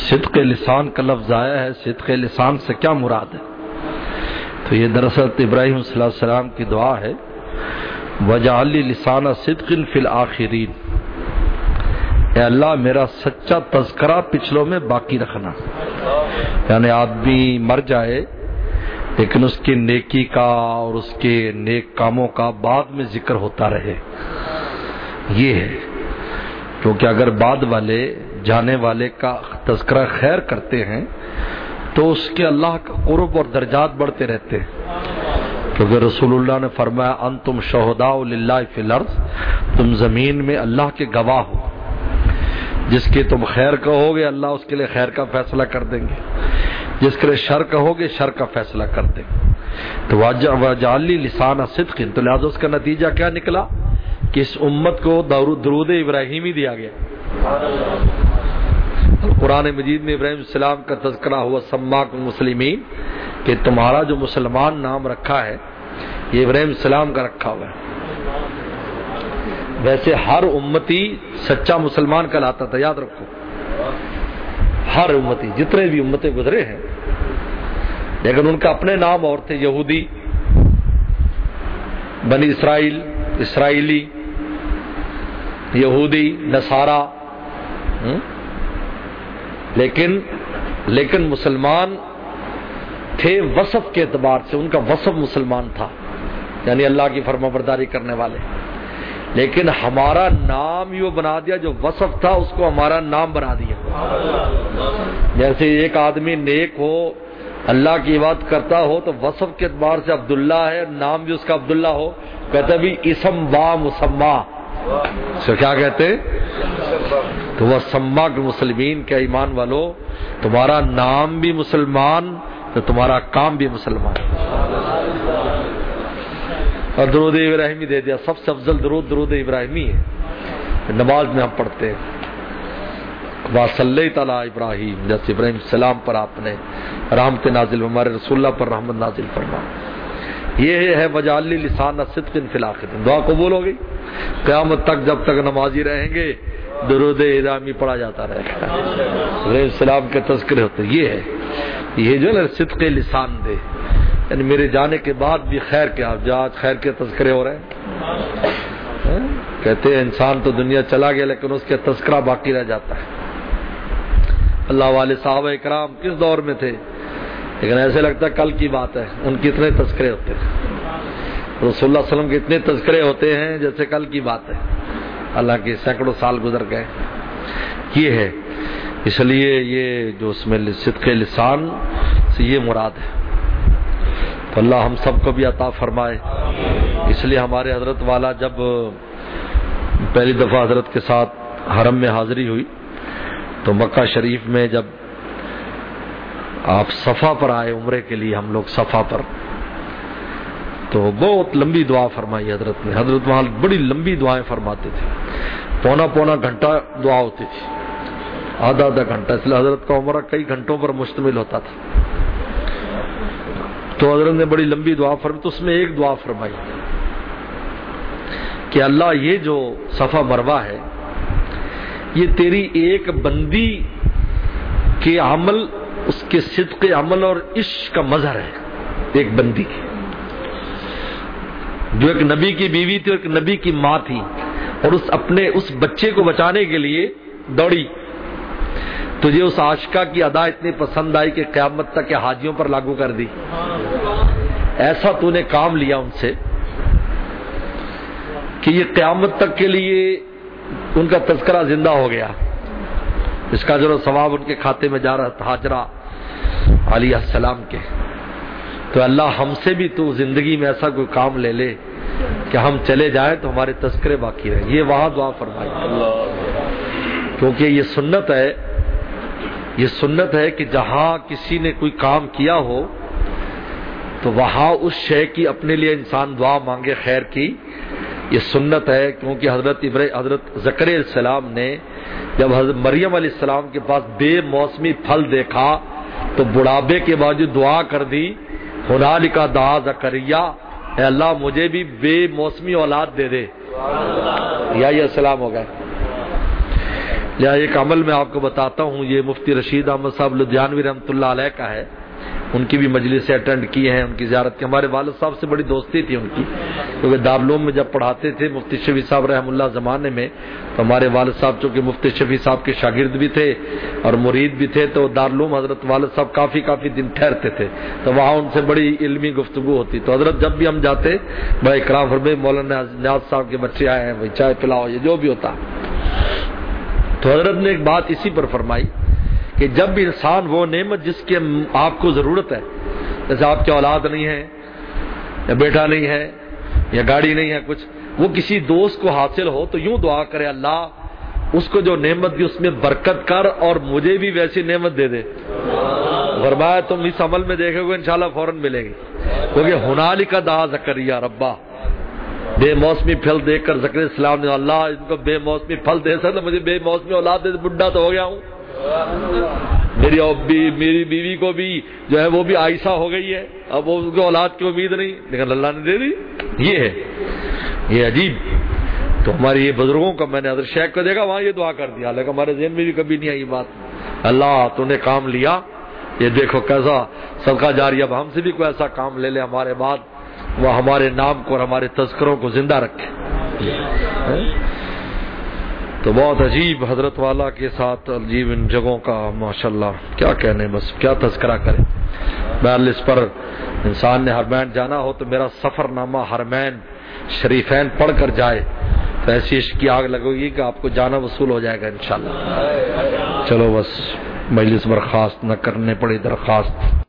صدق لسان کا لفظ آیا ہے، صدق لسان سے کیا مراد ہے؟ تو یہ دراصل ابراہیم صلی اللہ علیہ وسلم کی دعا ہے، وَجَعَلْ لِي لِسَانَ صِدْقٍ فِي الْآخِرِينَ، اے اللہ میرا سچا تذکرہ پچھلوں میں باقی رکھنا، یعنی آدمی مر جائے لیکن اس کی نیکی کا اور اس کے نیک کاموں کا بعد میں ذکر ہوتا رہے، یہ ہے۔ کیونکہ اگر بعد والے جانے والے کا تذکرہ خیر کرتے ہیں تو اس کے اللہ کا قرب اور درجات بڑھتے رہتے ہیں، کیونکہ رسول اللہ نے فرمایا انتم شہداء للہ فی الارض، تم زمین میں اللہ کے گواہ ہو، جس کے تم خیر کہو گے اللہ اس کے لیے خیر کا فیصلہ کر دیں گے، جس کے لیے شر کہو گے شر کا فیصلہ کر دیں گے۔ تو وَجَعَلْ لِي لِسَانَ صِدْقٍ، تو لہذا اس کا نتیجہ کیا نکلا کہ اس امت کو درود ابراہیمی دیا گیا۔ قرآن مجید میں ابراہیم السلام کا تذکرہ ہوا سماکم مسلمین، کہ تمہارا جو مسلمان نام رکھا ہے یہ ابراہیم السلام کا رکھا ہوا ہے۔ ویسے ہر امتی سچا مسلمان کہلاتا تھا، یاد رکھو، ہر امتی، جتنے بھی امتیں گزرے ہیں، لیکن ان کا اپنے نام اور تھے، یہودی، بنی اسرائیل، اسرائیلی، یہودی، نصارہ، لیکن مسلمان تھے وصف کے اعتبار سے، ان کا وصف مسلمان تھا، یعنی اللہ کی فرما برداری کرنے والے۔ لیکن ہمارا نام یوں بنا دیا، جو وصف تھا اس کو ہمارا نام بنا دیا۔ جیسے ایک آدمی نیک ہو، اللہ کی عبادت کرتا ہو، تو وصف کے اعتبار سے عبداللہ ہے، نام بھی اس کا عبداللہ ہو، کہتے بھی اسم با مسمہ، کیا کہتے؟ تو وہ سما کے مسلمین کے ایمان والو، تمہارا نام بھی مسلمان تو تمہارا کام بھی مسلمان۔ اور درود ابراہیمی دے دیا، سب سے افضل درود ابراہیمی ہے، نماز میں ہم پڑھتے ہیں وَصَلَّيْتَ عَلَىٰ ابراہیم، جیسے ابراہیم السلام پر آپ نے رحمت نازل، ہمارے رسول اللہ پر رحمت نازل فرما۔ یہ ہے وَجَعَلْ لِي لِسَانَ صِدْقٍ فِي الْآخِرِينَ، دعا قبول ہو گئی، قیامت تک جب تک نمازی رہیں گے درود ابراہیمی پڑھا جاتا رہے گا، ابراہیم السلام کے تذکرے ہوتے۔ یہ جو ہے نا صدق لسان دے، یعنی میرے جانے کے بعد بھی خیر کے، آپ آج خیر کے تذکرے ہو رہے ہیں، کہتے ہیں انسان تو دنیا چلا گیا لیکن اس کے تذکرہ باقی رہ جاتا ہے۔ اللہ والے صحابہ اکرام کس دور میں تھے، لیکن ایسے لگتا ہے کل کی بات ہے، ان کے اتنے تذکرے ہوتے ہیں، رسول اللہ صلی اللہ علیہ وسلم کے اتنے تذکرے ہوتے ہیں جیسے کل کی بات ہے، اللہ کے سینکڑوں سال گزر گئے۔ یہ ہے، اس لیے یہ جو اس میں صدق لسان سے یہ مراد ہے، تو اللہ ہم سب کو بھی عطا فرمائے۔ اس لیے ہمارے حضرت والا جب پہلی دفعہ حضرت کے ساتھ حرم میں حاضری ہوئی تو مکہ شریف میں جب آپ صفا پر آئے عمرے کے لیے، ہم لوگ صفا پر، تو بہت لمبی دعا فرمائی حضرت نے۔ حضرت وہاں بڑی لمبی دعائیں فرماتے تھے، پونا گھنٹہ دعا ہوتی تھی، آدھا گھنٹہ، اس لیے حضرت کا عمرہ کئی گھنٹوں پر مشتمل ہوتا تھا۔ تو حضرت نے بڑی لمبی دعا فرمائی، تو اس میں ایک دعا فرمائی کہ اللہ یہ جو صفا مروہ ہے یہ تیری ایک بندی کے عمل، اس کے صدق عمل اور عشق کا مظہر ہے، ایک بندی کی جو ایک نبی کی بیوی تھی اور ایک نبی کی ماں تھی، اور اس بچے کو بچانے کے لیے دوڑی۔ تجھے اس عاشقہ کی ادا اتنی پسند آئی کہ قیامت تک کے حاجیوں پر لاگو کر دی، ایسا تو نے کام لیا ان سے کہ یہ قیامت تک کے لیے ان کا تذکرہ زندہ ہو گیا، اس کا جو ثواب ان کے کھاتے میں جا رہا تھا، ہاجرہ علیہ السلام کے۔ تو اللہ ہم سے بھی تو زندگی میں ایسا کوئی کام لے لے کہ ہم چلے جائیں تو ہمارے تذکرے باقی رہیں۔ یہ وہاں دعا فرمائی، کیونکہ یہ سنت ہے کہ جہاں کسی نے کوئی کام کیا ہو تو وہاں اس شے کی اپنے لیے انسان دعا مانگے خیر کی، یہ سنت ہے۔ کیونکہ حضرت زکریا علیہ السلام نے جب حضرت مریم علیہ السلام کے پاس بے موسمی پھل دیکھا تو بڑھاپے کے باوجود دعا کر دی، ہنالک دعا زکریا، اے اللہ مجھے بھی بے موسمی اولاد دے دے، یا یہ السلام ہو گئے۔ یا ایک عمل میں آپ کو بتاتا ہوں، یہ مفتی رشید احمد صاحب لدھیانوی رحمۃ اللہ علیہ کا ہے، ان کی بھی مجلسیں اٹینڈ کی ہیں، ان کی زیارت کی. ہمارے والد صاحب سے بڑی دوستی تھی ان کی، کیونکہ دارالعلوم میں جب پڑھاتے تھے مفتی شفیع صاحب رحم اللہ زمانے میں، تو ہمارے والد صاحب چونکہ مفتی شفیع صاحب کے شاگرد بھی تھے اور مرید بھی تھے، تو دارالعلوم حضرت والد صاحب کافی دن ٹھہرتے تھے، تو وہاں ان سے بڑی علمی گفتگو ہوتی. تو حضرت جب بھی ہم جاتے بڑا اکرام فرمائے، مولانا نیاز صاحب کے بچے آئے ہیں بھائی چائے پلاؤ، یہ جو بھی ہوتا. تو حضرت نے ایک بات اسی پر فرمائی کہ جب بھی انسان وہ نعمت جس کی آپ کو ضرورت ہے، جیسے آپ کی اولاد نہیں ہے یا بیٹا نہیں ہے یا گاڑی نہیں ہے کچھ، وہ کسی دوست کو حاصل ہو تو یوں دعا کرے اللہ اس کو جو نعمت دی اس میں برکت کر اور مجھے بھی ویسی نعمت دے دے. فرمایا تم اس عمل میں دیکھو گے انشاءاللہ فوراً ملے گی، کیونکہ ہنالک دعا زکریا ربا، بے موسمی پھل دیکھ کر زکریا السلام نے اللہ ان کو بے موسمی پھل دے سکتا، مجھے بے موسمی اولاد دے، بڈھا تو ہو گیا ہوں، میری بیوی کو بھی جو ہے وہ بھی عائشہ ہو گئی ہے، اب وہ اس کو اولاد کی امید نہیں، لیکن اللہ نے دے دی. یہ ہے، یہ عجیب. تو ہماری یہ بزرگوں کا، میں نے حضرت شیخ کو دیکھا وہاں یہ دعا کر دیا، حالانکہ ہمارے ذہن میں بھی کبھی نہیں آئی بات. اللہ تو نے کام لیا، یہ دیکھو کیسا صدقہ جاریہ. اب ہم سے بھی کوئی ایسا کام لے لے ہمارے بعد، وہ ہمارے نام کو اور ہمارے تذکروں کو زندہ رکھے. تو بہت عجیب حضرت والا کے ساتھ عجیب ان جگہوں کا ماشاءاللہ کیا کہنے، بس کیا تذکرہ کرے. بہرحال اس پر انسان نے حرمین جانا ہو تو میرا سفر نامہ حرمین شریفین پڑھ کر جائے تو ایسی عشق کی آگ لگے گی کہ آپ کو جانا وصول ہو جائے گا انشاءاللہ. چلو بس مجلس برخاست نہ کرنے پڑی درخواست.